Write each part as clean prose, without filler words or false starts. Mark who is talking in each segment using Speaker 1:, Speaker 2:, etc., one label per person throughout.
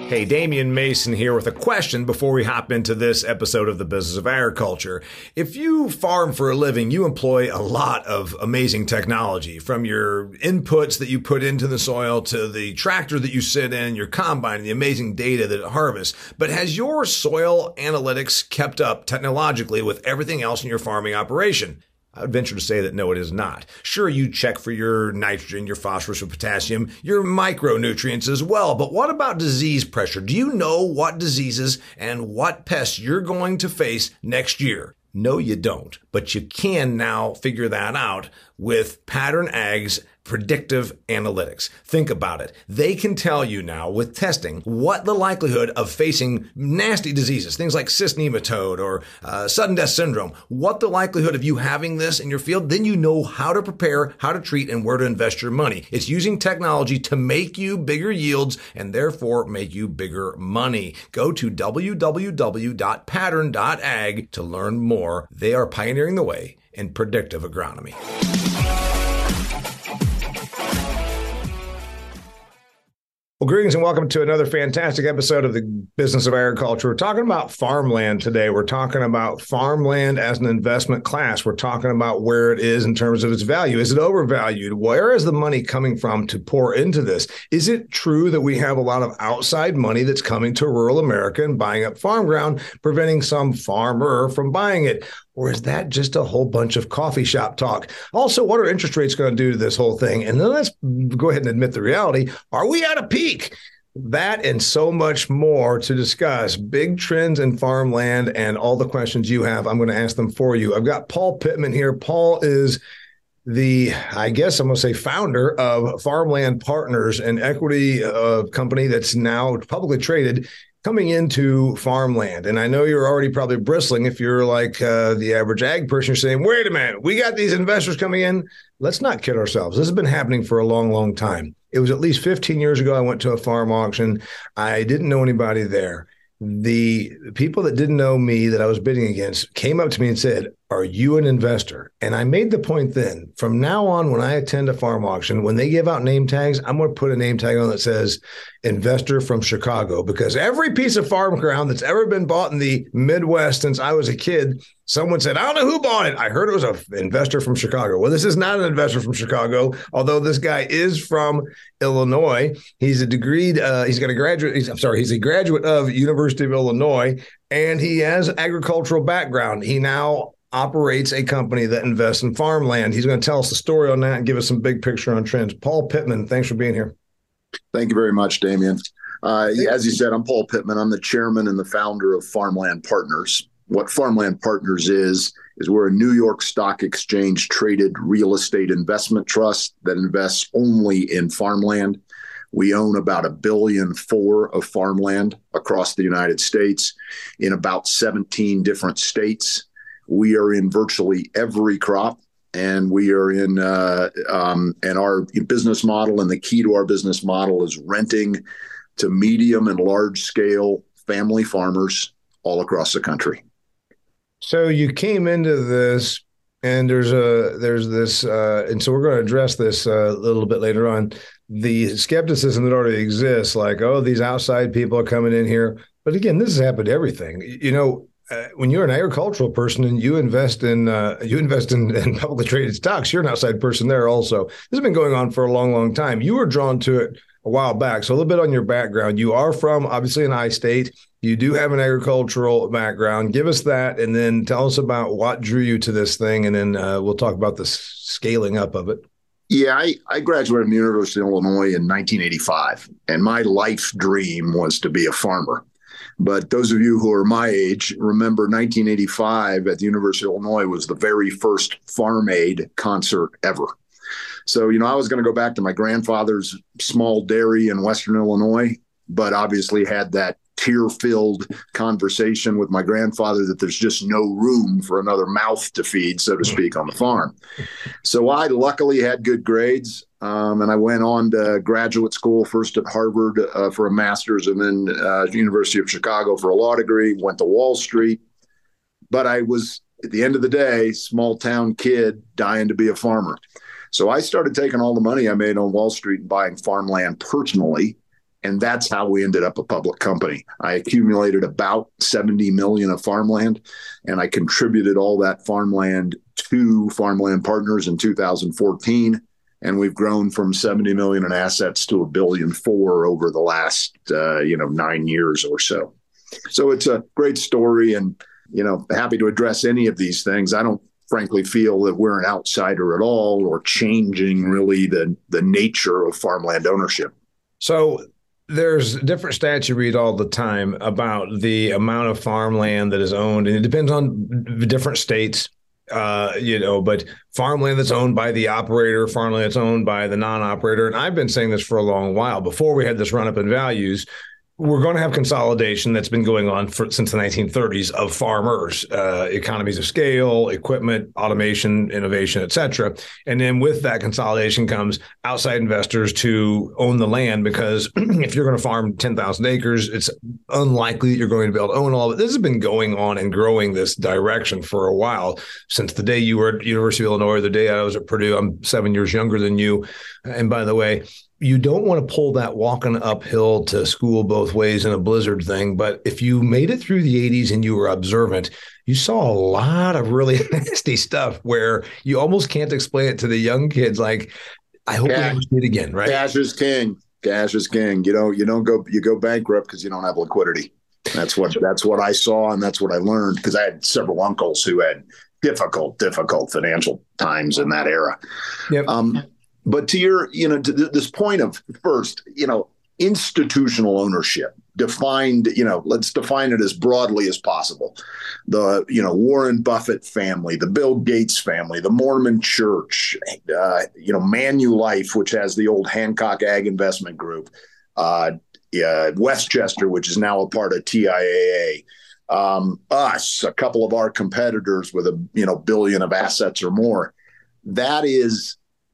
Speaker 1: Hey, Damian Mason here with a question before we hop into this episode of The Business of Agriculture. If you farm for a living, you employ a lot of amazing technology, from your inputs that you put into the soil to the tractor that you sit in, your combine, the amazing data that it harvests. But has your soil analytics kept up technologically with everything else in your farming operation? I would venture to say that no, it is not. Sure, you check for your nitrogen, your phosphorus, your potassium, your micronutrients as well. But what about disease pressure? Do you know what diseases and what pests you're going to face next year? No, you don't. But you can now figure that out with Pattern Ag's predictive analytics. Think about it. They can tell you now with testing what the likelihood of facing nasty diseases, things like cyst nematode or sudden death syndrome, what the likelihood of you having this in your field. Then you know how to prepare, how to treat, and where to invest your money. It's using technology to make you bigger yields and therefore make you bigger money. Go to www.pattern.ag to learn more. They are pioneering the way in predictive agronomy. Well, greetings and welcome to another fantastic episode of the Business of Agriculture. We're talking about farmland today. We're talking about farmland as an investment class. We're talking about where it is in terms of its value. Is it overvalued? Where is the money coming from to pour into this? Is it true that we have a lot of outside money that's coming to rural America and buying up farm ground, preventing some farmer from buying it? Or is that just a whole bunch of coffee shop talk? Also, what are interest rates going to do to this whole thing? And then let's go ahead and admit the reality. Are we at a peak? That and so much more to discuss. Big trends in farmland and all the questions you have, I'm going to ask them for you. I've got Paul Pittman here. Paul is the, I guess I'm going to say, founder of Farmland Partners, an equity company that's now publicly traded, coming into farmland. And I know you're already probably bristling if you're like the average ag person. You're saying, wait a minute, we got these investors coming in. Let's not kid ourselves. This has been happening for a long, long time. It was at least 15 years ago I went to a farm auction. I didn't know anybody there. The people that didn't know me that I was bidding against came up to me and said, are you an investor? And I made the point then, from now on, when I attend a farm auction, when they give out name tags, I'm going to put a name tag on that says investor from Chicago, because every piece of farm ground that's ever been bought in the Midwest since I was a kid, someone said, I don't know who bought it. I heard it was an investor from Chicago. Well, this is not an investor from Chicago, although this guy is from Illinois. He's a graduate of University of Illinois, and he has an agricultural background. He now operates a company that invests in farmland. He's going to tell us the story on that and give us some big picture on trends. Paul Pittman, thanks for being here.
Speaker 2: Thank you very much, Damian. As you said, I'm Paul Pittman. I'm the chairman and the founder of Farmland Partners. What Farmland Partners is we're a New York Stock Exchange traded real estate investment trust that invests only in farmland. We own about $1.4 billion of farmland across the United States in about 17 different states. We are in virtually every crop, and we are in, and our business model, and the key to our business model is renting to medium and large scale family farmers all across the country.
Speaker 1: So you came into this, and there's this, and so we're going to address this a little bit later on. The skepticism that already exists, like, oh, these outside people are coming in here. But again, this has happened to everything. You know, when you're an agricultural person and you invest in publicly traded stocks, you're an outside person there also. This has been going on for a long, long time. You were drawn to it a while back. So a little bit on your background. You are from, obviously, an I-state. You do have an agricultural background. Give us that, and then tell us about what drew you to this thing, and then we'll talk about the scaling up of it.
Speaker 2: Yeah, I graduated from the University of Illinois in 1985, and my life dream was to be a farmer. But those of you who are my age remember 1985 at the University of Illinois was the very first Farm Aid concert ever. So, I was going to go back to my grandfather's small dairy in Western Illinois, but obviously had that tear-filled conversation with my grandfather that there's just no room for another mouth to feed, so to speak, on the farm. So I luckily had good grades, and I went on to graduate school, first at Harvard for a master's, and then University of Chicago for a law degree, went to Wall Street. But I was, at the end of the day, small-town kid dying to be a farmer. So I started taking all the money I made on Wall Street and buying farmland personally, And that's how we ended up a public company. I accumulated about 70 million of farmland, and I contributed all that farmland to Farmland Partners in 2014. And we've grown from 70 million in assets to $1.4 billion over the last 9 years or so. So it's a great story, and happy to address any of these things. I don't frankly feel that we're an outsider at all or changing really the nature of farmland ownership.
Speaker 1: So there's different stats you read all the time about the amount of farmland that is owned, and it depends on different states, but farmland that's owned by the operator, farmland that's owned by the non-operator. And I've been saying this for a long while. Before we had this run up in values, we're going to have consolidation that's been going on since the 1930s of farmers, economies of scale, equipment, automation, innovation, et cetera. And then with that consolidation comes outside investors to own the land, because if you're going to farm 10,000 acres, it's unlikely that you're going to be able to own all of it. This has been going on and growing this direction for a while, since the day you were at University of Illinois, the day I was at Purdue. I'm 7 years younger than you. And by the way, you don't want to pull that walking uphill to school both ways in a blizzard thing. But if you made it through the 80s and you were observant, you saw a lot of really nasty stuff where you almost can't explain it to the young kids. Like, I hope we never see it again, right?
Speaker 2: Cash is king. Cash is king. You go bankrupt because you don't have liquidity. That's what I saw, and that's what I learned, because I had several uncles who had difficult financial times in that era.
Speaker 1: Yep.
Speaker 2: But to your, to this point of, first, institutional ownership defined, let's define it as broadly as possible. The, Warren Buffett family, the Bill Gates family, the Mormon Church, Manulife, which has the old Hancock Ag Investment Group, Westchester, which is now a part of TIAA, us, a couple of our competitors with $1 billion of assets or more. That is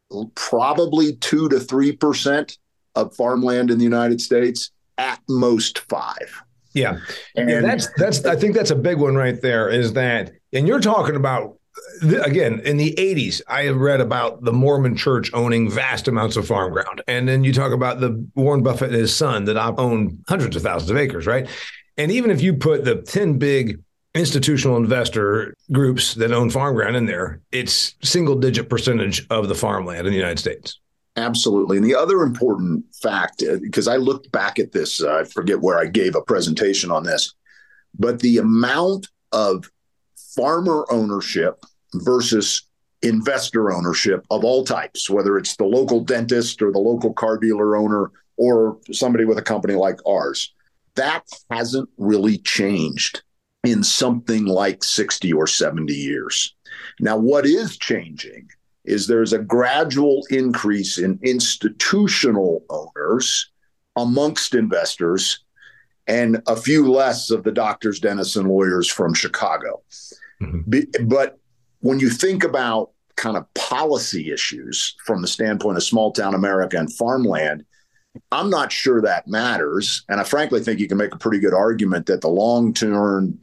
Speaker 2: probably 2 to 3% of farmland in the United States, at most 5.
Speaker 1: Yeah. And that's I think that's a big one right there, is that, and you're talking about, again, in the 80s, I read about the Mormon Church owning vast amounts of farm ground. And then you talk about the Warren Buffett and his son that own hundreds of thousands of acres, right? And even if you put the 10 big institutional investor groups that own farm ground in there, it's single-digit percentage of the farmland in the United States.
Speaker 2: Absolutely. And the other important fact, because I looked back at this, I forget where I gave a presentation on this, but the amount of farmer ownership versus investor ownership of all types, whether it's the local dentist or the local car dealer owner or somebody with a company like ours, that hasn't really changed in something like 60 or 70 years. Now, what is changing is there's a gradual increase in institutional owners amongst investors, and a few less of the doctors, dentists, and lawyers from Chicago. Mm-hmm. But when you think about kind of policy issues from the standpoint of small town America and farmland, I'm not sure that matters. And I frankly think you can make a pretty good argument that the long-term,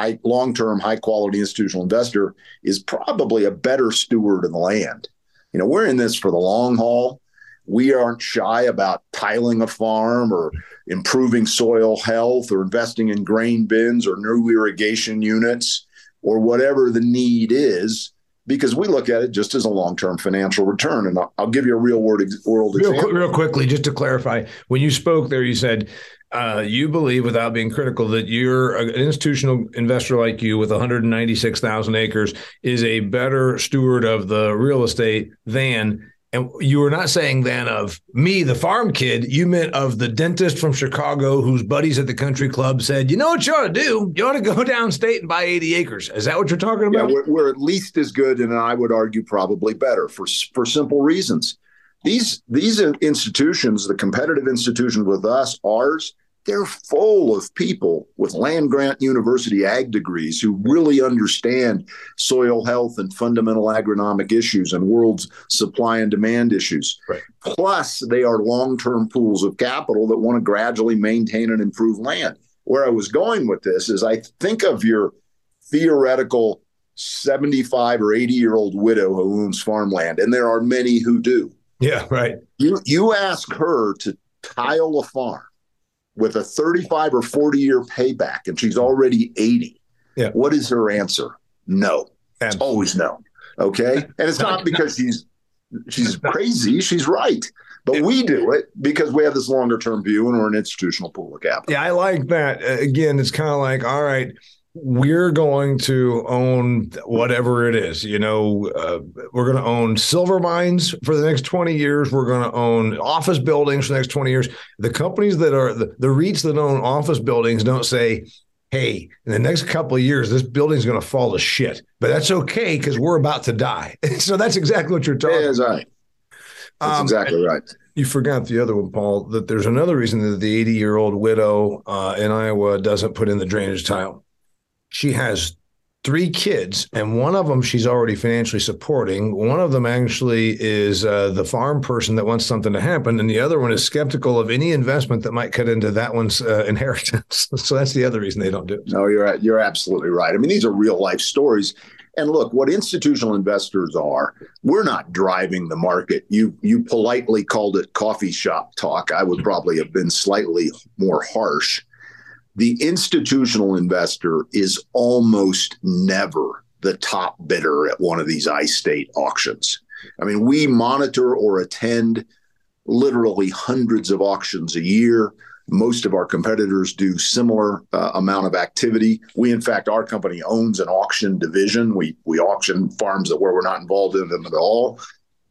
Speaker 2: high-quality institutional investor is probably a better steward of the land. We're in this for the long haul. We aren't shy about tiling a farm or improving soil health or investing in grain bins or new irrigation units or whatever the need is, because we look at it just as a long-term financial return. And I'll give you a real-world example.
Speaker 1: Real quickly, just to clarify, when you spoke there, you said you believe, without being critical, that you're an institutional investor like you with 196,000 acres is a better steward of the real estate than, and you were not saying then of me, the farm kid, you meant of the dentist from Chicago whose buddies at the country club said, you know what you ought to do? You ought to go downstate and buy 80 acres. Is that what you're talking about?
Speaker 2: Yeah, we're at least as good, and I would argue probably better for simple reasons. These institutions, the competitive institutions with us, ours, they're full of people with land-grant university ag degrees who really understand soil health and fundamental agronomic issues and world's supply and demand issues.
Speaker 1: Right.
Speaker 2: Plus, they are long-term pools of capital that want to gradually maintain and improve land. Where I was going with this is, I think of your theoretical 75 or 80-year-old widow who owns farmland, and there are many who do.
Speaker 1: Yeah, right.
Speaker 2: You ask her to tile a farm, with a 35 or 40-year payback, and she's already 80.
Speaker 1: Yeah.
Speaker 2: What is her answer? No. It's always no. Okay. And it's not because she's crazy. She's right. But we do it because we have this longer term view and we're an institutional pool of capital.
Speaker 1: Yeah, I like that. Again, it's kind of like, all right, we're going to own whatever it is. We're going to own silver mines for the next 20 years. We're going to own office buildings for the next 20 years. The companies that are the REITs that own office buildings don't say, hey, in the next couple of years, this building's going to fall to shit. But that's okay because we're about to die. So that's exactly what you're talking about.
Speaker 2: That's right. That's exactly right.
Speaker 1: You forgot the other one, Paul, that there's another reason that the 80-year-old widow in Iowa doesn't put in the drainage tile. She has 3 kids, and one of them she's already financially supporting. One of them actually is the farm person that wants something to happen, and the other one is skeptical of any investment that might cut into that one's inheritance. So that's the other reason they don't do it.
Speaker 2: No, you're absolutely right. I mean, these are real life stories. And look, what institutional investors are, we're not driving the market. You politely called it coffee shop talk. I would probably have been slightly more harsh. The institutional investor is almost never the top bidder at one of these I-State auctions. I mean, we monitor or attend literally hundreds of auctions a year. Most of our competitors do similar amount of activity. We, in fact, our company owns an auction division. We auction farms where we're not involved in them at all.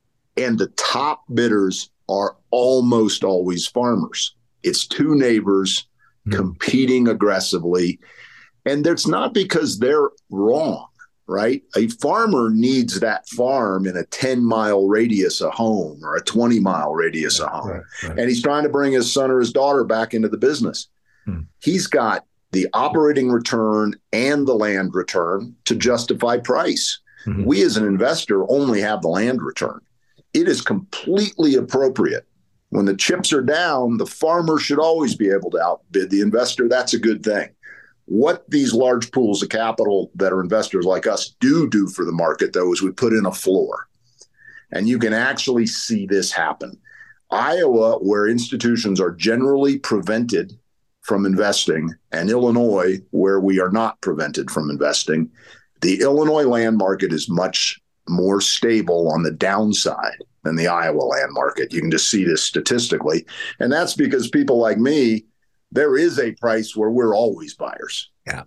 Speaker 2: And the top bidders are almost always farmers. It's 2 neighbors competing aggressively. And that's not because they're wrong, right? A farmer needs that farm in a 10-mile radius of home or a 20-mile radius of home. Right. And he's trying to bring his son or his daughter back into the business. He's got the operating return and the land return to justify price. We as an investor only have the land return. It is completely appropriate. When the chips are down, the farmer should always be able to outbid the investor. That's a good thing. What these large pools of capital that are investors like us do for the market, though, is we put in a floor. And you can actually see this happen. Iowa, where institutions are generally prevented from investing, and Illinois, where we are not prevented from investing, the Illinois land market is much more stable on the downside than the Iowa land market. You can just see this statistically. And that's because people like me, there is a price where we're always buyers.
Speaker 1: Yeah.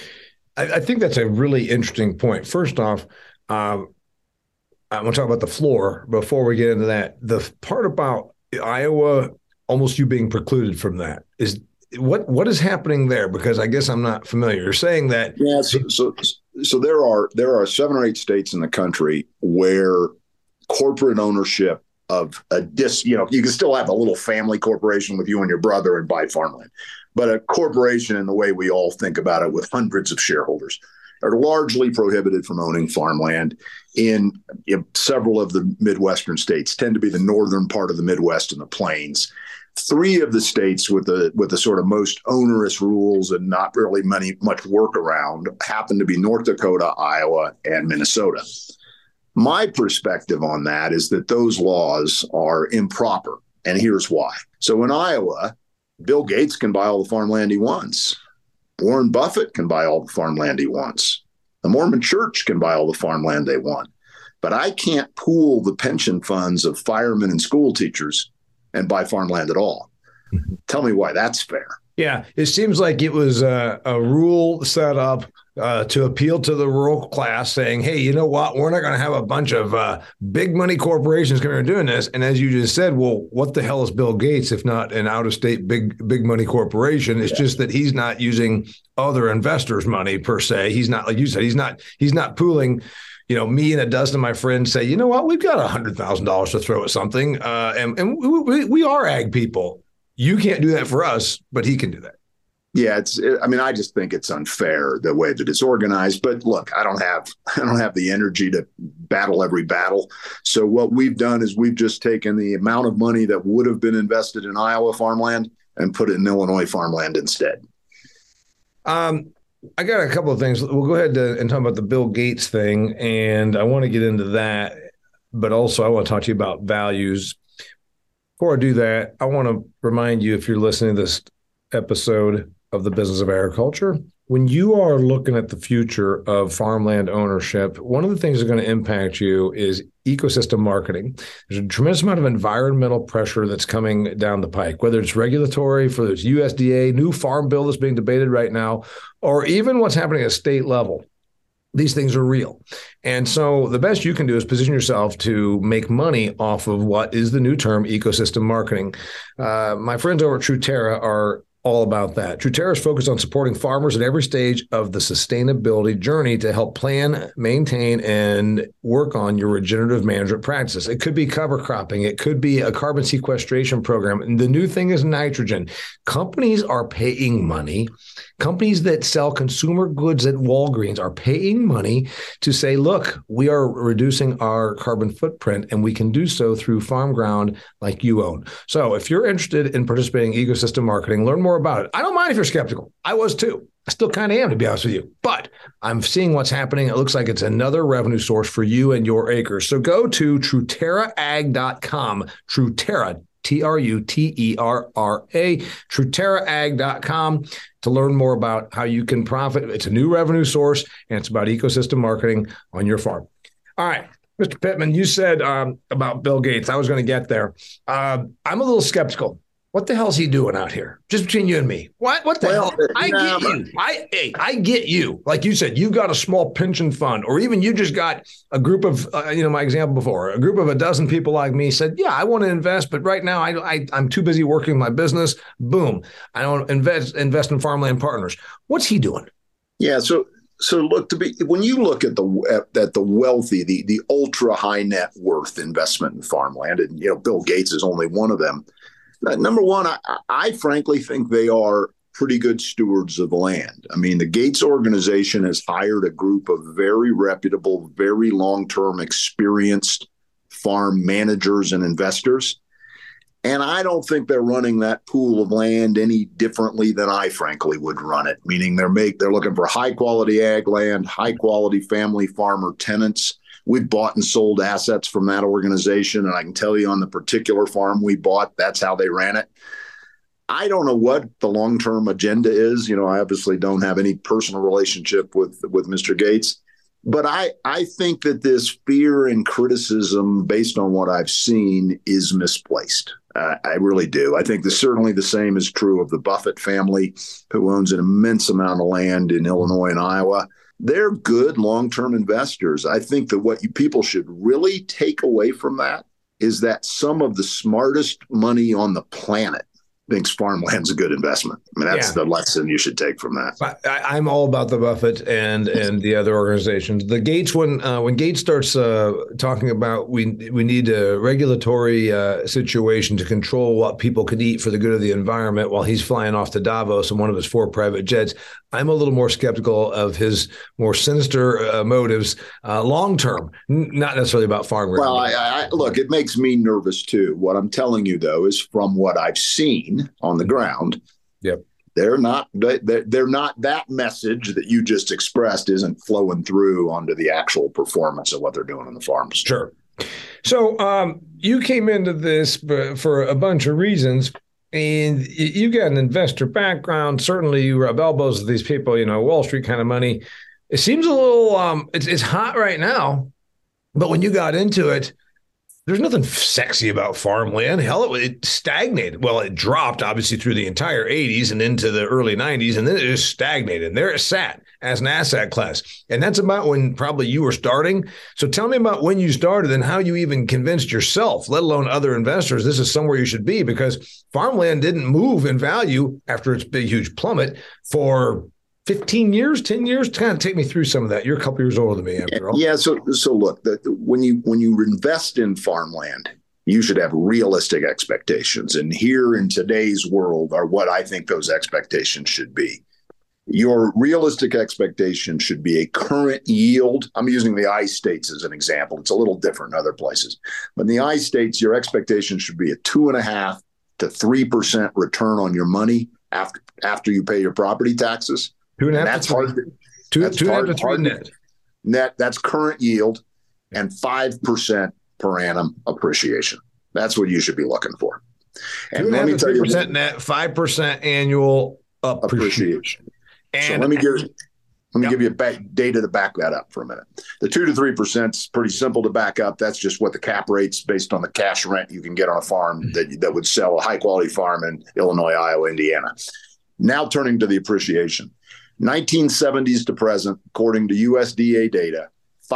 Speaker 1: I think that's a really interesting point. First off, I want to talk about the floor before we get into that. The part about Iowa, almost you being precluded from that, is what is happening there? Because I guess I'm not familiar. You're saying that.
Speaker 2: Yeah. So there are 7 or 8 states in the country where corporate ownership of you can still have a little family corporation with you and your brother and buy farmland, but a corporation in the way we all think about it with hundreds of shareholders are largely prohibited from owning farmland in several of the Midwestern states, tend to be the northern part of the Midwest and the plains. 3 of the states with the sort of most onerous rules and not really much work around happen to be North Dakota, Iowa, and Minnesota. My perspective on that is that those laws are improper, and here's why. So in Iowa, Bill Gates can buy all the farmland he wants. Warren Buffett can buy all the farmland he wants. The Mormon Church can buy all the farmland they want. But I can't pool the pension funds of firemen and school teachers and buy farmland at all. Tell me why that's fair.
Speaker 1: Yeah, it seems like it was a rule set up to appeal to the rural class, saying, hey, you know what? We're not going to have a bunch of big money corporations coming and doing this. And as you just said, well, what the hell is Bill Gates if not an out-of-state big money corporation? It's just that he's not using other investors' money per se. He's not, like you said, he's not pooling. Me and a dozen of my friends say, you know what? We've got $100,000 to throw at something, and we are ag people. You can't do that for us, but he can do that.
Speaker 2: Yeah, I just think it's unfair the way that it's organized. But look, I don't have the energy to battle every battle. So what we've done is we've just taken the amount of money that would have been invested in Iowa farmland and put it in Illinois farmland instead.
Speaker 1: I got a couple of things. We'll go ahead and talk about the Bill Gates thing, and I want to get into that. But also, I want to talk to you about values. Before I do that, I want to remind you, if you're listening to this episode of the Business of Agriculture. When you are looking at the future of farmland ownership, one of the things that's going to impact you is ecosystem marketing. There's a tremendous amount of environmental pressure that's coming down the pike, whether it's regulatory, for this USDA, new farm bill that's being debated right now, or even what's happening at state level. These things are real. And so the best you can do is position yourself to make money off of what is the new term, ecosystem marketing. My friends over at Truterra are all about that. Truterra is focused on supporting farmers at every stage of the sustainability journey to help plan, maintain, and work on your regenerative management practices. It could be cover cropping. It could be a carbon sequestration program. And the new thing is nitrogen. Companies are paying money. Companies that sell consumer goods at Walgreens are paying money to say, look, we are reducing our carbon footprint, and we can do so through farm ground like you own. So if you're interested in participating in ecosystem marketing, learn more about it. I don't mind if you're skeptical. I was too. I still kind of am, to be honest with you. But I'm seeing what's happening. It looks like it's another revenue source for you and your acres. So go to TruterraAg.com. Truterra, Truterra, TruterraAg.com to learn more about how you can profit. It's a new revenue source, and it's about ecosystem marketing on your farm. All right. Mr. Pittman, you said about Bill Gates. I was going to get there. I'm a little skeptical. What the hell is he doing out here? Just between you and me. What the hell? I get you. I get you. Like you said, you've got a small pension fund, or even you just got a group of, my example before, a group of a dozen people like me said, yeah, I want to invest, but right now I'm too busy working my business. Boom. I don't invest in Farmland Partners. What's he doing?
Speaker 2: Yeah. So look, when you look at the wealthy, the ultra high net worth investment in farmland, and Bill Gates is only one of them. Number one, I frankly think they are pretty good stewards of land. I mean, the Gates organization has hired a group of very reputable, very long-term experienced farm managers and investors. And I don't think they're running that pool of land any differently than I frankly would run it, meaning they're looking for high quality ag land, high quality family farmer tenants. We've bought and sold assets from that organization, and I can tell you on the particular farm we bought, that's how they ran it. I don't know what the long-term agenda is. I obviously don't have any personal relationship with Mr. Gates, but I think that this fear and criticism based on what I've seen is misplaced. I really do. I think certainly the same is true of the Buffett family, who owns an immense amount of land in Illinois and Iowa. They're good long-term investors. I think that what people should really take away from that is that some of the smartest money on the planet thinks farmland's a good investment. I mean, that's the lesson you should take from that.
Speaker 1: I'm all about the Buffett and the other organizations. The Gates, when Gates starts talking about we need a regulatory situation to control what people can eat for the good of the environment while he's flying off to Davos in one of his 4 private jets, I'm a little more skeptical of his more sinister motives long term, not necessarily about farm ground.
Speaker 2: Well, look, it makes me nervous too. What I'm telling you, though, is from what I've seen on the ground,
Speaker 1: yep,
Speaker 2: they're not that message that you just expressed isn't flowing through onto the actual performance of what they're doing on the farms.
Speaker 1: Sure. So you came into this for a bunch of reasons. And you got an investor background. Certainly, you rub elbows with these people, Wall Street kind of money. It seems a little, it's hot right now. But when you got into it, there's nothing sexy about farmland. Hell, it stagnated. Well, it dropped, obviously, through the entire 80s and into the early 90s. And then it just stagnated. And there it sat as an asset class. And that's about when probably you were starting. So tell me about when you started and how you even convinced yourself, let alone other investors, this is somewhere you should be, because farmland didn't move in value after its big, huge plummet for 15 years, 10 years. Kind of take me through some of that. You're a couple years older than me, after all.
Speaker 2: Yeah. So look, when you invest in farmland, you should have realistic expectations. And here in today's world are what I think those expectations should be. Your realistic expectation should be a current yield. I'm using the I states as an example. It's a little different in other places. But in the I states, your expectation should be a 2.5% to 3% return on your money after you pay your property taxes.
Speaker 1: 2.5
Speaker 2: that's
Speaker 1: to 3.
Speaker 2: hard.
Speaker 1: 2.5 to 3 net.
Speaker 2: Net, that's current yield, and 5% per annum appreciation. That's what you should be looking for. And let me tell you,
Speaker 1: 3% net, 5% annual appreciation.
Speaker 2: So let me give you data to back that up for a minute. The 2 to 3% is pretty simple to back up. That's just what the cap rates based on the cash rent you can get on a farm that would sell a high quality farm in Illinois, Iowa, Indiana. Now turning to the appreciation, 1970s to present, according to USDA data,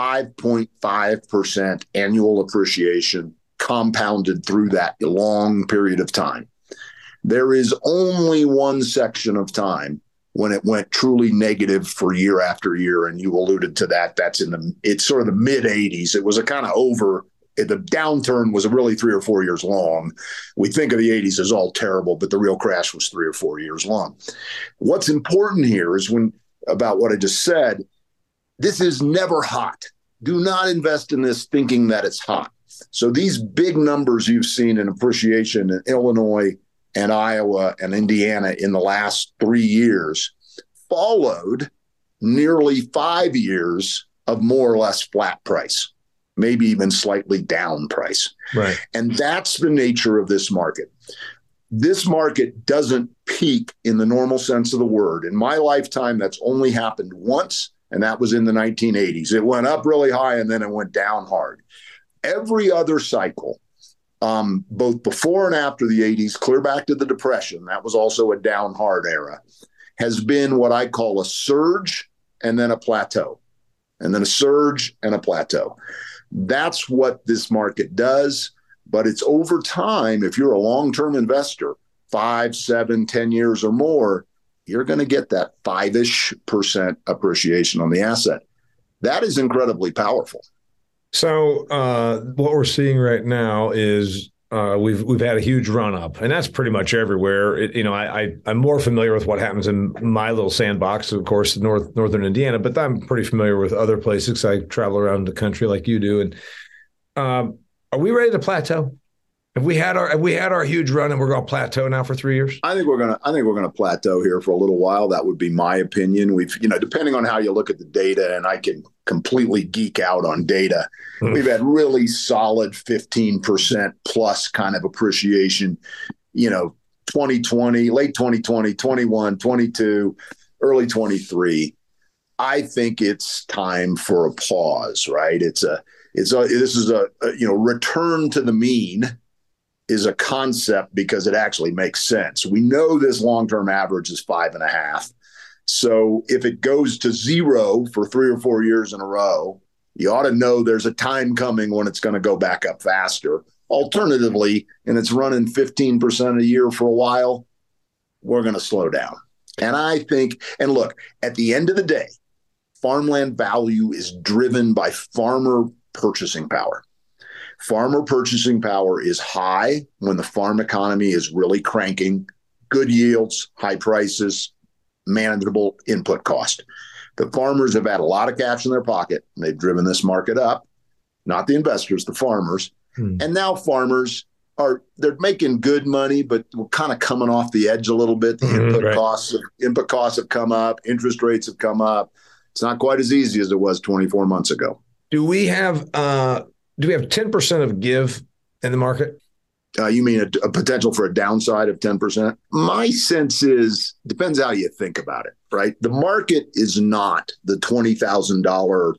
Speaker 2: 5.5% annual appreciation compounded through that long period of time. There is only one section of time when it went truly negative for year after year, and you alluded to that. It's sort of the mid 80s. It was a kind of over. The downturn was really 3 or 4 years long. We think of the 80s as all terrible, but the real crash was 3 or 4 years long. What's important here is about what I just said, this is never hot. Do not invest in this thinking that it's hot. So these big numbers you've seen in appreciation in Illinois and Iowa and Indiana in the last 3 years followed nearly 5 years of more or less flat price, maybe even slightly down price.
Speaker 1: Right.
Speaker 2: And that's the nature of this market. This market doesn't peak in the normal sense of the word. In my lifetime, that's only happened once, and that was in the 1980s. It went up really high and then it went down hard. Every other cycle, both before and after the 80s, clear back to the Depression, that was also a down hard era, has been what I call a surge and then a plateau, and then a surge and a plateau. That's what this market does, but it's over time. If you're a long-term investor, 5, 7, 10 years or more, you're going to get that 5-ish% appreciation on the asset. That is incredibly powerful.
Speaker 1: So what we're seeing right now is we've had a huge run up, and that's pretty much everywhere. I'm more familiar with what happens in my little sandbox, of course, northern Indiana, but I'm pretty familiar with other places. I travel around the country like you do. And are we ready to plateau? Have we had our huge run and we're going to plateau now for 3 years?
Speaker 2: I think we're going to plateau here for a little while. That would be my opinion. We've, depending on how you look at the data, and I can completely geek out on data. We've had really solid 15% plus kind of appreciation, 2020, late 2020, 21, 22, early 23. I think it's time for a pause, right? This is a return to the mean is a concept because it actually makes sense. We know this long-term average is 5.5. So if it goes to 0 for 3 or 4 years in a row, you ought to know there's a time coming when it's going to go back up faster. Alternatively, and it's running 15% a year for a while, we're going to slow down. And I think, and look, at the end of the day, farmland value is driven by farmer purchasing power. Farmer purchasing power is high when the farm economy is really cranking, good yields, high prices, manageable input cost. The farmers have had a lot of cash in their pocket, and they've driven this market up, not the investors, the farmers. And now farmers they're making good money, but we're kind of coming off the edge a little bit. The input costs have come up, interest rates have come up. It's not quite as easy as it was 24 months ago.
Speaker 1: Do we have 10% of give in the market?
Speaker 2: You mean a potential for a downside of 10%? My sense is, depends how you think about it, right? The market is not the $20,000 or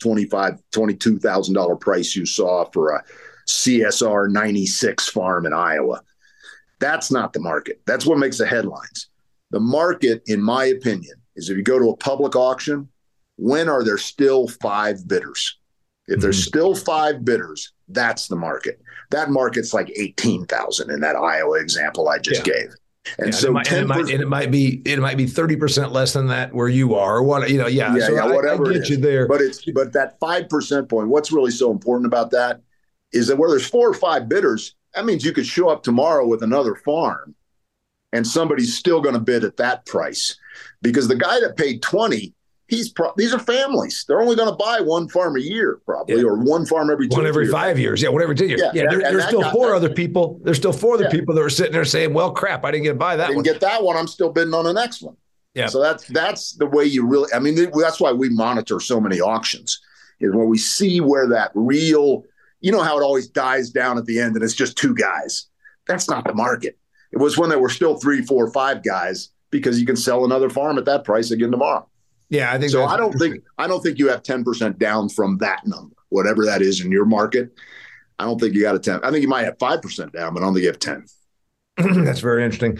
Speaker 2: $22,000 price you saw for a CSR 96 farm in Iowa. That's not the market. That's what makes the headlines. The market, in my opinion, is if you go to a public auction, when are there still 5 bidders? If there's still 5 bidders, that's the market. That market's like 18,000 in that Iowa example I just gave. And so
Speaker 1: it might be 30% less than that where you are, or what,
Speaker 2: whatever
Speaker 1: I get you there.
Speaker 2: But that 5% point, what's really so important about that is that where there's 4 or 5 bidders, that means you could show up tomorrow with another farm and somebody's still going to bid at that price, because the guy that paid 20, these are families. They're only going to buy one farm a year, probably, or one farm every 2
Speaker 1: every 5 years. Yeah, whatever. There's still 4 other people. There's still 4 other people that are sitting there saying, "Well, crap, I didn't get to buy that one.
Speaker 2: I didn't get that one. I'm still bidding on the next one."
Speaker 1: Yeah.
Speaker 2: So that's the way you really. I mean, that's why we monitor so many auctions, is when we see where that real. You know how it always dies down at the end, and it's just 2 guys. That's not the market. It was when there were still 3, 4, 5 guys, because you can sell another farm at that price again tomorrow.
Speaker 1: Yeah, I think
Speaker 2: so. I don't think you have 10% down from that number, whatever that is in your market. I don't think you got a 10. I think you might have 5% down, but I don't think you have 10.
Speaker 1: That's very interesting.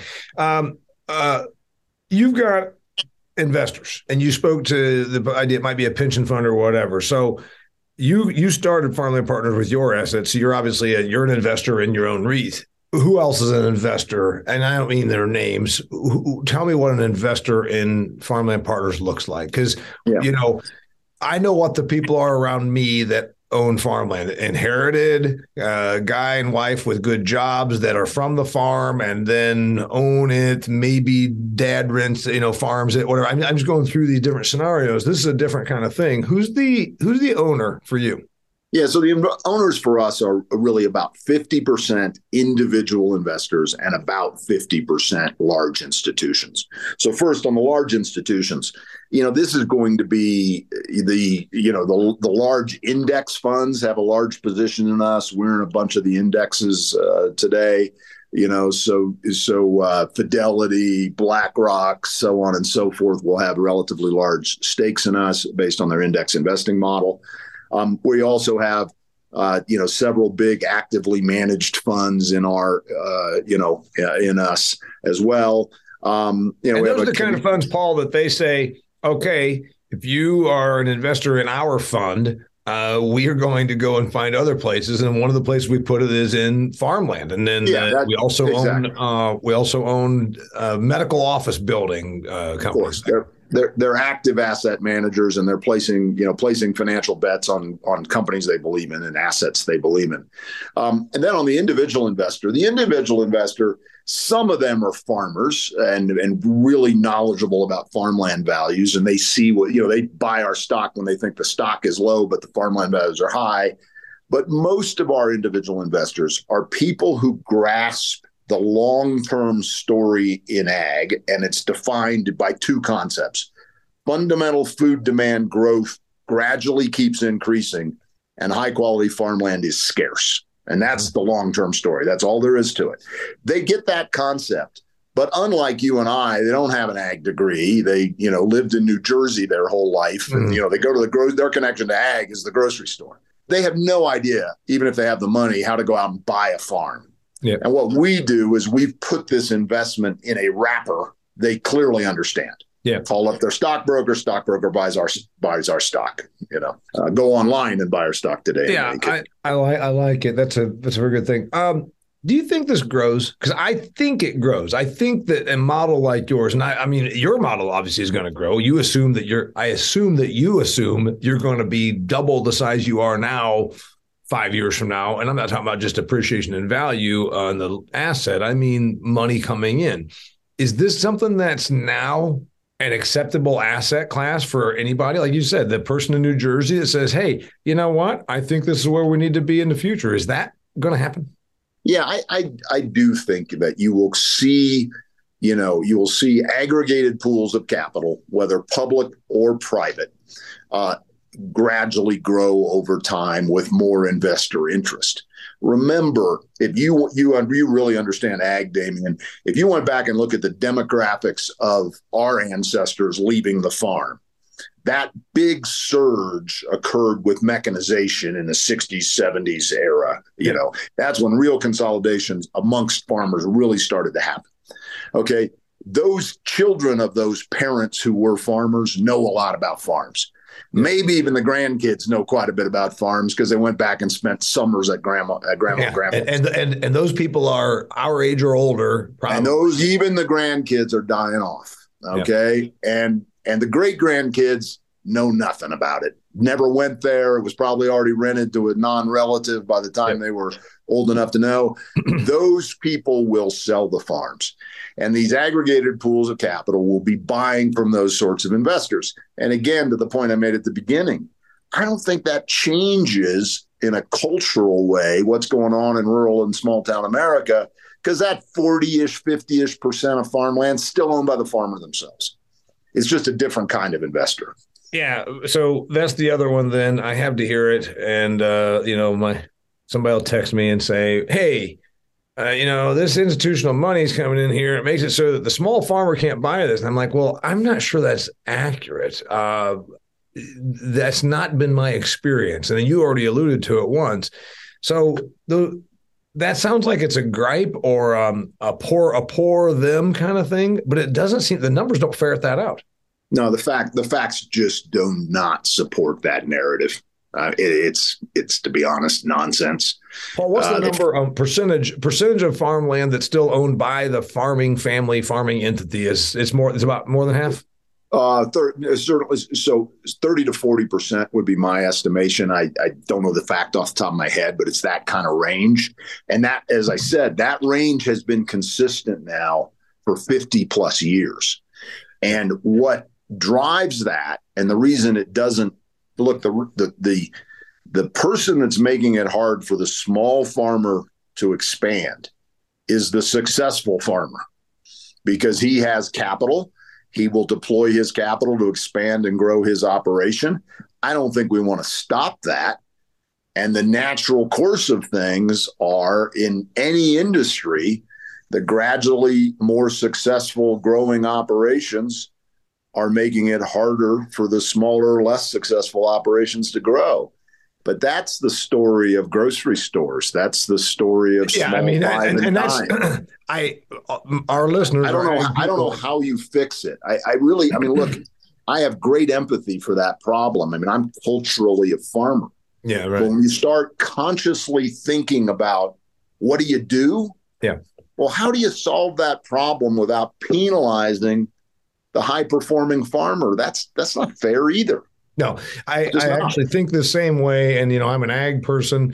Speaker 1: You've got investors, and you spoke to the idea it might be a pension fund or whatever. So you started Farmland Partners with your assets. So you're obviously you're an investor in your own REIT. Who else is an investor? And I don't mean their names. Tell me what an investor in Farmland Partners looks like. Because, I know what the people are around me that own farmland, inherited, guy and wife with good jobs that are from the farm and then own it. Maybe dad rents, farms it, whatever. I'm just going through these different scenarios. This is a different kind of thing. Who's the owner for you?
Speaker 2: Yeah, so the owners for us are really about 50% individual investors and about 50% large institutions. So first, on the large institutions, this is going to be the large index funds have a large position in us. We're in a bunch of the indexes today. So Fidelity, BlackRock, so on and so forth will have relatively large stakes in us based on their index investing model. We also have, several big actively managed funds in our, in us as well.
Speaker 1: And those are the kind of funds, Paul, that they say, okay, if you are an investor in our fund, we are going to go and find other places, and one of the places we put it is in farmland. And then we also own medical office building companies.
Speaker 2: They're active asset managers, and they're placing financial bets on companies they believe in and assets they believe in. And then on the individual investor, some of them are farmers and really knowledgeable about farmland values, and they see they buy our stock when they think the stock is low, but the farmland values are high. But most of our individual investors are people who grasp the long-term story in ag, and it's defined by two concepts. Fundamental food demand growth gradually keeps increasing, and high-quality farmland is scarce. And that's the long-term story. That's all there is to it. They get that concept, but unlike you and I, they don't have an ag degree. They, lived in New Jersey their whole life, and they go to their connection to ag is the grocery store. They have no idea, even if they have the money, how to go out and buy a farm. Yeah. And what we do is we've put this investment in a wrapper they clearly understand. Yeah. Call up their stockbroker buys our stock. Go online and buy our stock today.
Speaker 1: Yeah, I like it. That's a very good thing. Do you think this grows? Because I think it grows. I think that a model like yours, and I mean, your model obviously is going to grow. You assume that you assume you're going to be double the size you are now 5 years from now. And I'm not talking about just appreciation in value on the asset. I mean, money coming in. Is this something that's now an acceptable asset class for anybody? Like you said, the person in New Jersey that says, hey, you know what? I think this is where we need to be in the future. Is that going to happen?
Speaker 2: Yeah, I do think that you will see aggregated pools of capital, whether public or private, gradually grow over time with more investor interest. Remember, if you really understand ag, Damian, if you went back and look at the demographics of our ancestors leaving the farm, that big surge occurred with mechanization in the 60s, 70s era. That's when real consolidations amongst farmers really started to happen. Okay. Those children of those parents who were farmers know a lot about farms. Maybe even the grandkids know quite a bit about farms because they went back and spent summers at grandma and grandpa.
Speaker 1: And those people are our age or older. Probably.
Speaker 2: And even the grandkids are dying off. Okay. Yeah. And the great grandkids know nothing about it. Never went there. It was probably already rented to a non-relative by the time they were old enough to know. Those people will sell the farms. And these aggregated pools of capital will be buying from those sorts of investors. And again, to the point I made at the beginning, I don't think that changes in a cultural way what's going on in rural and small town America, because that 40-ish, 50-ish% of farmland is still owned by the farmer themselves. It's just a different kind of investor.
Speaker 1: Yeah. So that's the other one then. I have to hear it. And, somebody will text me and say, hey, this institutional money is coming in here. It makes it so that the small farmer can't buy this. And I'm like, well, I'm not sure that's accurate. That's not been my experience. And you already alluded to it once. So that sounds like it's a gripe or a poor them kind of thing, but it doesn't seem, the numbers don't ferret that out.
Speaker 2: No, the facts just do not support that narrative. It's to be honest, nonsense.
Speaker 1: Paul, what's the number percentage of farmland that's still owned by the farming entity? It's about more than half.
Speaker 2: Certainly, so 30 to 40% would be my estimation. I don't know the fact off the top of my head, but it's that kind of range. And that, as I said, that range has been consistent now for 50 plus years. And what drives that, and the reason it doesn't look, the person that's making it hard for the small farmer to expand is the successful farmer, because he has capital. He will deploy his capital to expand and grow his operation. I don't think we want to stop that. And the natural course of things are, in any industry, the gradually more successful growing operations are making it harder for the smaller, less successful operations to grow. But that's the story of grocery stores. That's the story of small and that's our listeners. I don't know how you fix it. I really look, I have great empathy for that problem. I mean, I'm culturally a farmer.
Speaker 1: Yeah, right.
Speaker 2: But when you start consciously thinking about what do you do?
Speaker 1: Yeah.
Speaker 2: Well, how do you solve that problem without penalizing the high-performing farmer? That's not fair either.
Speaker 1: No, I actually think the same way. And, I'm an ag person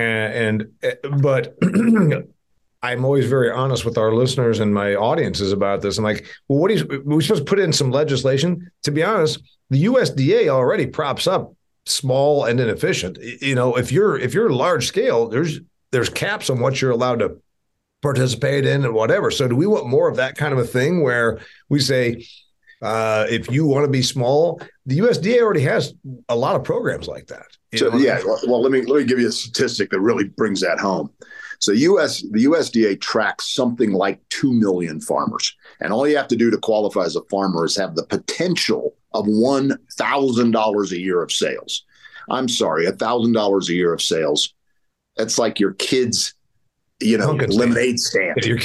Speaker 1: but I'm always very honest with our listeners and my audiences about this. I'm like, well, we're supposed to put in some legislation? To be honest, the USDA already props up small and inefficient. If you're large scale, there's caps on what you're allowed to participate in and whatever. So do we want more of that kind of a thing where we say, if you want to be small, the USDA already has a lot of programs like that.
Speaker 2: Well, let me give you a statistic that really brings that home. So the USDA tracks something like 2 million farmers. And all you have to do to qualify as a farmer is have the potential of $1,000 a year of sales. I'm sorry, $1,000 a year of sales. That's like your kids' lemonade stand. Your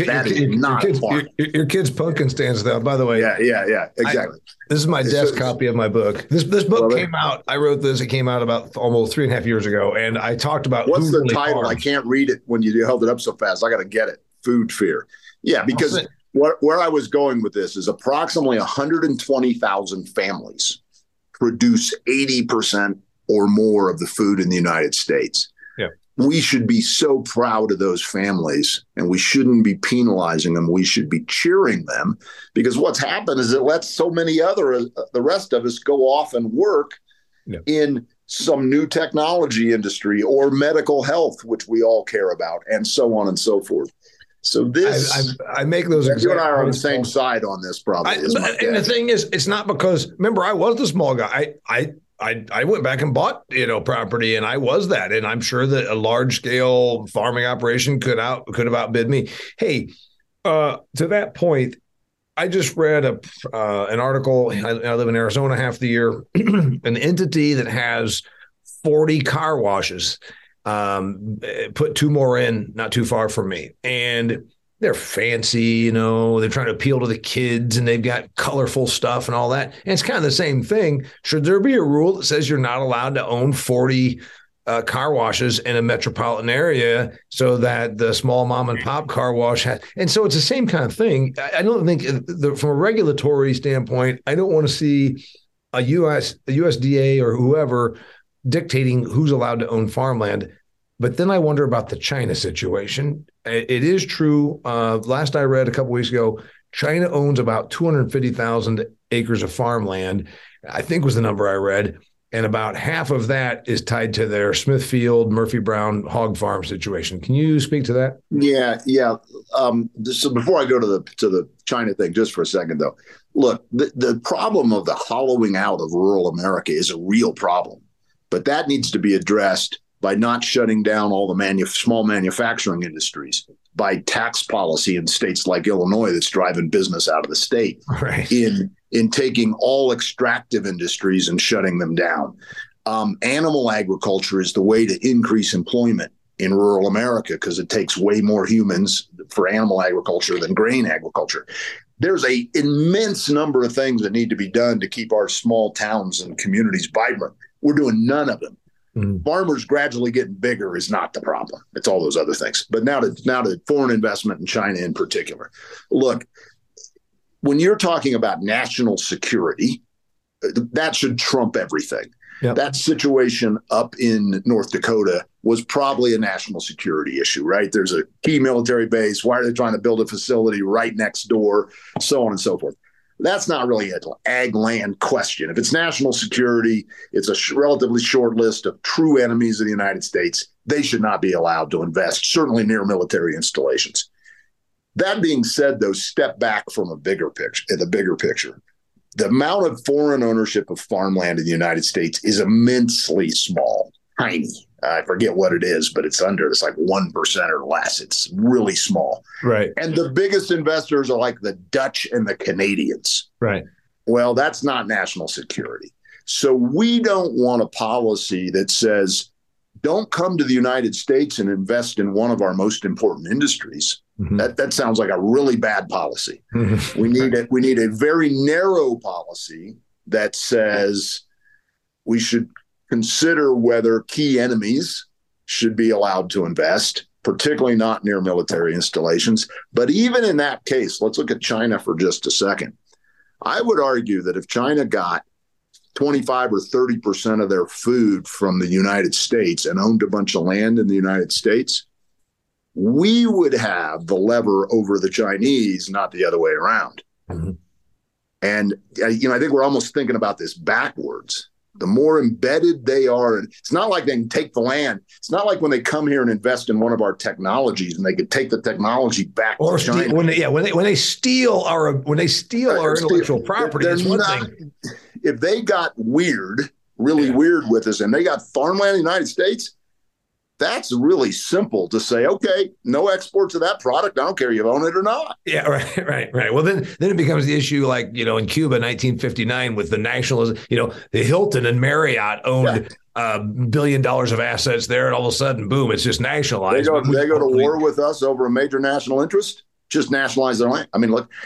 Speaker 1: kids' pumpkin stands, though, by the way.
Speaker 2: Yeah, exactly.
Speaker 1: This is my desk copy of my book. This book came out. I wrote this. It came out about almost 3.5 years ago, and I talked about
Speaker 2: what's the
Speaker 1: really
Speaker 2: title.
Speaker 1: Farms.
Speaker 2: I can't read it when you held it up so fast. I got to get it. Food fear. Yeah, because where I was going with this is approximately 120,000 families produce 80% or more of the food in the United States.
Speaker 1: Yeah.
Speaker 2: We should be so proud of those families, and we shouldn't be penalizing them. We should be cheering them, because what's happened is it lets so many the rest of us go off and work in some new technology industry or medical health, which we all care about, and so on and so forth. So this,
Speaker 1: I make those.
Speaker 2: You and I are on the same side on this, probably.
Speaker 1: And the thing is, it's not because, remember, I was the small guy. I went back and bought, property, and I was that. And I'm sure that a large scale farming operation could have outbid me. Hey, to that point, I just read an article. I live in Arizona half the year, an entity that has 40 car washes, put 2 more in not too far from me. And they're fancy, they're trying to appeal to the kids, and they've got colorful stuff and all that. And it's kind of the same thing. Should there be a rule that says you're not allowed to own 40 car washes in a metropolitan area so that the small mom and pop car wash has? And so it's the same kind of thing. I don't think from a regulatory standpoint, I don't want to see a USDA or whoever dictating who's allowed to own farmland. But then I wonder about the China situation. It is true. Last I read a couple weeks ago, China owns about 250,000 acres of farmland, I think was the number I read. And about half of that is tied to their Smithfield, Murphy Brown hog farm situation. Can you speak to that?
Speaker 2: Yeah. So before I go to the China thing, just for a second, though, look, the problem of the hollowing out of rural America is a real problem, but that needs to be addressed by not shutting down all the small manufacturing industries. by tax policy in states like Illinois that's driving business out of the state
Speaker 1: Right.
Speaker 2: in taking all extractive industries and shutting them down. Animal agriculture is the way to increase employment in rural America because it takes way more humans for animal agriculture than grain agriculture. There's an immense number of things that need to be done to keep our small towns and communities vibrant. We're doing none of them. Farmers gradually getting bigger is not the problem. It's all those other things. But now to foreign investment in China in particular. Look, when you're talking about national security, that should trump everything. Yep. That situation up in North Dakota was probably a national security issue, right? There's a key military base. Why are they trying to build a facility right next door? So on and so forth. That's not really an ag land question. If it's national security, it's a relatively short list of true enemies of the United States. They should not be allowed to invest, certainly near military installations. That being said, though, step back from the bigger picture. The amount of foreign ownership of farmland in the United States is immensely small, tiny. I forget what it is, but it's like 1% or less. It's really small.
Speaker 1: Right.
Speaker 2: And the biggest investors are like the Dutch and the Canadians.
Speaker 1: Right.
Speaker 2: Well, that's not national security. So we don't want a policy that says, don't come to the United States and invest in one of our most important industries. Mm-hmm. That sounds like a really bad policy. Mm-hmm. We need a very narrow policy that says we should consider whether key enemies should be allowed to invest, particularly not near military installations. But even in that case, let's look at China for just a second. I would argue that if China got 25 or 30% of their food from the United States and owned a bunch of land in the United States, we would have the lever over the Chinese, not the other way around. Mm-hmm. And, I think we're almost thinking about this backwards. The more embedded they are, and it's not like they can take the land. It's not like when they come here and invest in one of our technologies and they could take the technology back to China.
Speaker 1: When they steal our intellectual property, that's one thing.
Speaker 2: If they got really weird with us, and they got farmland in the United States, that's really simple to say, okay, no exports of that product. I don't care if you own it or not.
Speaker 1: Yeah, right. Well, then it becomes the issue like, in Cuba, 1959 with the nationalism, the Hilton and Marriott owned $1 billion of assets there. And all of a sudden, boom, it's just nationalized.
Speaker 2: They go to war with us over a major national interest, just nationalize their land.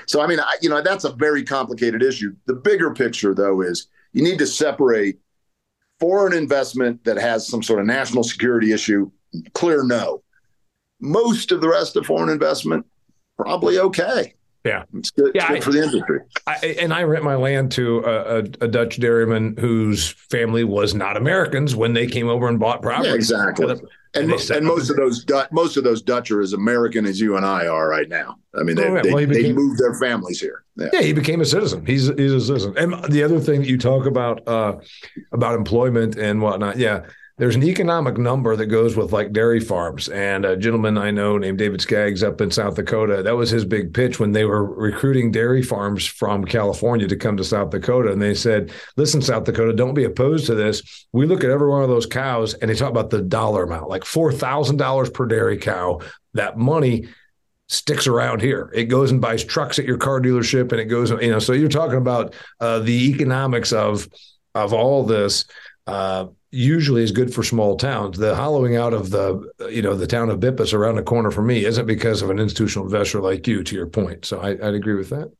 Speaker 2: That's a very complicated issue. The bigger picture, though, is you need to separate foreign investment that has some sort of national security issue, clear no. Most of the rest of foreign investment, probably okay.
Speaker 1: Yeah.
Speaker 2: It's good, good for the industry.
Speaker 1: I rent my land to a Dutch dairyman whose family was not Americans when they came over and bought property.
Speaker 2: Yeah, exactly. And most of those Dutch are as American as you and I are right now. I mean, they moved their families here.
Speaker 1: Yeah, he became a citizen. He's a citizen. And the other thing that you talk about employment and whatnot, there's an economic number that goes with like dairy farms. And a gentleman I know named David Skaggs up in South Dakota, that was his big pitch when they were recruiting dairy farms from California to come to South Dakota. And they said, listen, South Dakota, don't be opposed to this. We look at every one of those cows and they talk about the dollar amount, like $4,000 per dairy cow. That money sticks around here. It goes and buys trucks at your car dealership, and it goes, so you're talking about the economics of all this. Usually is good for small towns. The hollowing out of the town of Bippus around the corner for me isn't because of an institutional investor like you, to your point. So I'd agree with that.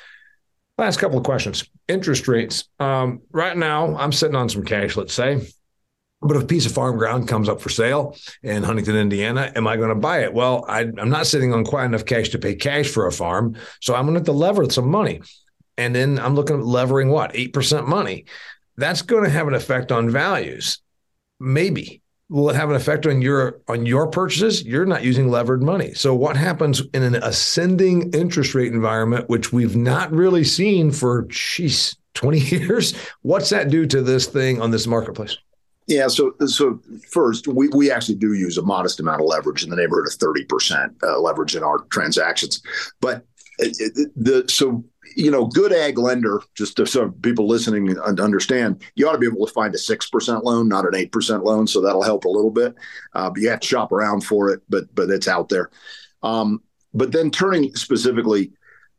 Speaker 1: Last couple of questions. Interest rates. Right now, I'm sitting on some cash, let's say. But if a piece of farm ground comes up for sale in Huntington, Indiana, am I going to buy it? Well, I'm not sitting on quite enough cash to pay cash for a farm, so I'm going to have to lever some money. And then I'm looking at levering 8% money. That's going to have an effect on values. Maybe. Will it have an effect on your purchases? You're not using levered money. So what happens in an ascending interest rate environment, which we've not really seen for 20 years? What's that do to this thing on this marketplace?
Speaker 2: Yeah. So first, we actually do use a modest amount of leverage in the neighborhood of 30% leverage in our transactions. But good ag lender, just so people listening understand, you ought to be able to find a 6% loan, not an 8% loan. So that'll help a little bit. But you have to shop around for it, but it's out there. But then turning specifically,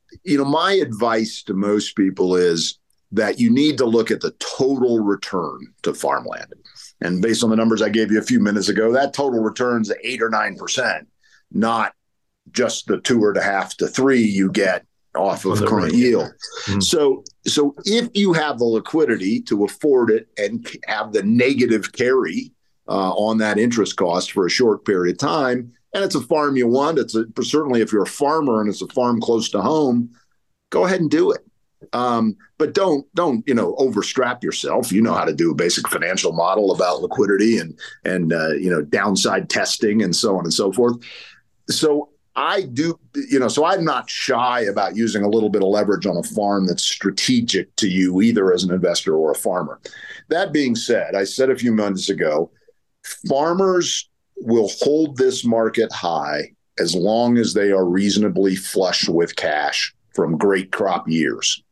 Speaker 2: my advice to most people is that you need to look at the total return to farmland. And based on the numbers I gave you a few minutes ago, that total return's 8 or 9%, not just the 2.5 to 3 you get off of current yield. Mm-hmm. So if you have the liquidity to afford it and have the negative carry on that interest cost for a short period of time, and it's a farm you want, certainly if you're a farmer and it's a farm close to home, go ahead and do it. But don't overstrap yourself. You know how to do a basic financial model about liquidity and downside testing and so on and so forth. So I do, so I'm not shy about using a little bit of leverage on a farm that's strategic to you, either as an investor or a farmer. That being said, I said a few months ago, farmers will hold this market high as long as they are reasonably flush with cash from great crop years.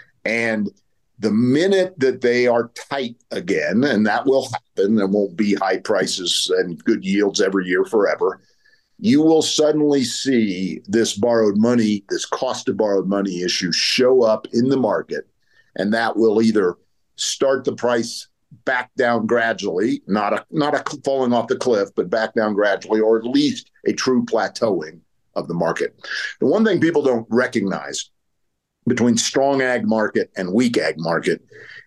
Speaker 2: And the minute that they are tight again, and that will happen, there won't be high prices and good yields every year forever, you will suddenly see this borrowed money, this cost of borrowed money issue show up in the market. And that will either start the price back down gradually, not a falling off the cliff, but back down gradually, or at least a true plateauing of the market. The one thing people don't recognize between strong ag market and weak ag market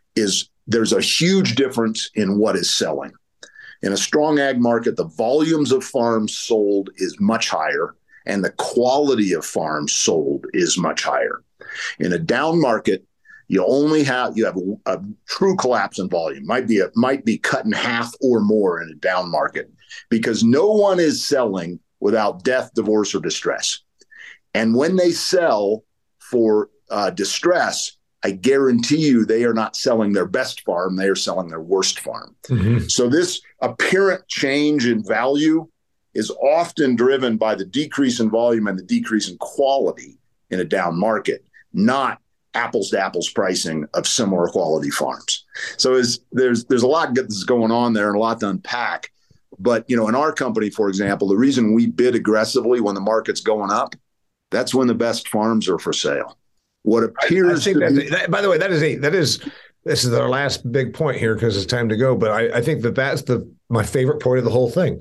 Speaker 2: is there's a huge difference in what is selling. In a strong ag market, the volumes of farms sold is much higher and the quality of farms sold is much higher. In a down market, you have a true collapse in volume. Might be cut in half or more in a down market because no one is selling without death, divorce, or distress. And when they sell for distress, I guarantee you they are not selling their best farm. They are selling their worst farm. Mm-hmm. So this apparent change in value is often driven by the decrease in volume and the decrease in quality in a down market, not apples to apples pricing of similar quality farms. So there's a lot that's going on there and a lot to unpack. But, in our company, for example, the reason we bid aggressively when the market's going up, that's when the best farms are for sale. What appears to be,
Speaker 1: by the way, this is our last big point here because it's time to go. But I think that's my favorite point of the whole thing.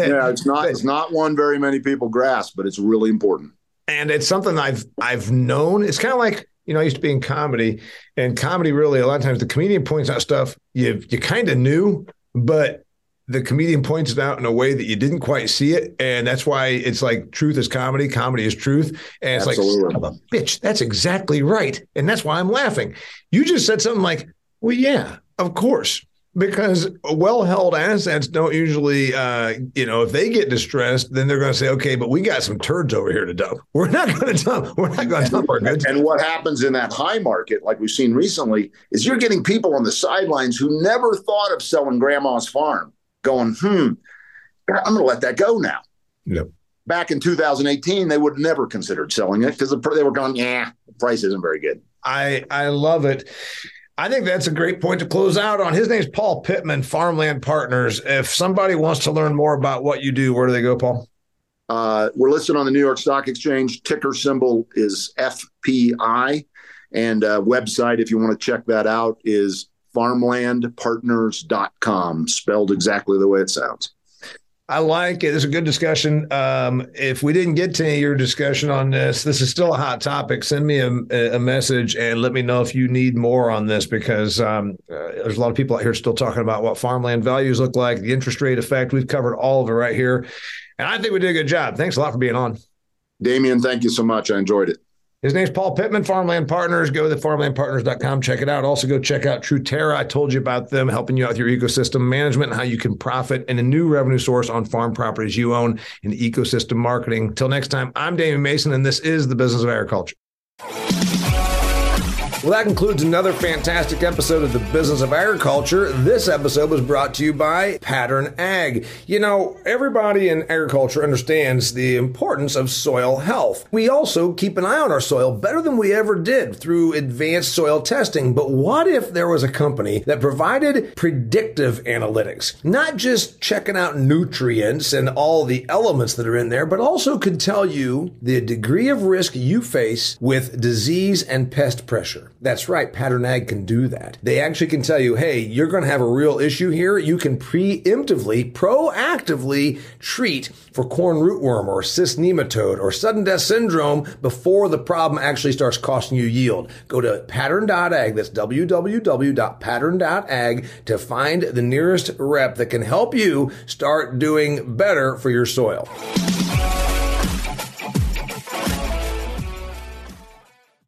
Speaker 2: It's not one very many people grasp, but it's really important.
Speaker 1: And it's something I've known. It's kind of like, I used to be in comedy, and comedy really, a lot of times the comedian points out stuff you kind of knew, but the comedian points it out in a way that you didn't quite see it. And that's why it's like truth is comedy. Comedy is truth. And it's Absolutely. Like, son of a bitch, that's exactly right. And that's why I'm laughing. You just said something like, well, yeah, of course, because well-held assets don't usually, if they get distressed, then they're going to say, okay, but we got some turds over here to dump. We're not going to dump our goods.
Speaker 2: And what happens in that high market, like we've seen recently, is you're getting people on the sidelines who never thought of selling grandma's farm going, I'm going to let that go now.
Speaker 1: Yep.
Speaker 2: Back in 2018, they would have never considered selling it because they were going, the price isn't very good.
Speaker 1: I love it. I think that's a great point to close out on. His name's Paul Pittman, Farmland Partners. If somebody wants to learn more about what you do, where do they go, Paul?
Speaker 2: We're listed on the New York Stock Exchange. Ticker symbol is FPI. And website, if you want to check that out, is farmlandpartners.com, spelled exactly the way it sounds.
Speaker 1: I like it. It's a good discussion. If we didn't get to any of your discussion on this is still a hot topic. Send me a message and let me know if you need more on this, because there's a lot of people out here still talking about what farmland values look like, the interest rate effect. We've covered all of it right here. And I think we did a good job. Thanks a lot for being on.
Speaker 2: Damian, thank you so much. I enjoyed it.
Speaker 1: His name's Paul Pittman, Farmland Partners. Go to farmlandpartners.com. Check it out. Also, go check out Truterra. I told you about them, helping you out with your ecosystem management and how you can profit in a new revenue source on farm properties you own in ecosystem marketing. Till next time, I'm Damian Mason, and this is the Business of Agriculture. Well, that concludes another fantastic episode of the Business of Agriculture. This episode was brought to you by Pattern Ag. You know, everybody in agriculture understands the importance of soil health. We also keep an eye on our soil better than we ever did through advanced soil testing. But what if there was a company that provided predictive analytics, not just checking out nutrients and all the elements that are in there, but also could tell you the degree of risk you face with disease and pest pressure? That's right, Pattern Ag can do that. They actually can tell you, hey, you're going to have a real issue here. You can proactively treat for corn rootworm or cyst nematode or sudden death syndrome before the problem actually starts costing you yield. Go to pattern.ag, that's www.pattern.ag, to find the nearest rep that can help you start doing better for your soil.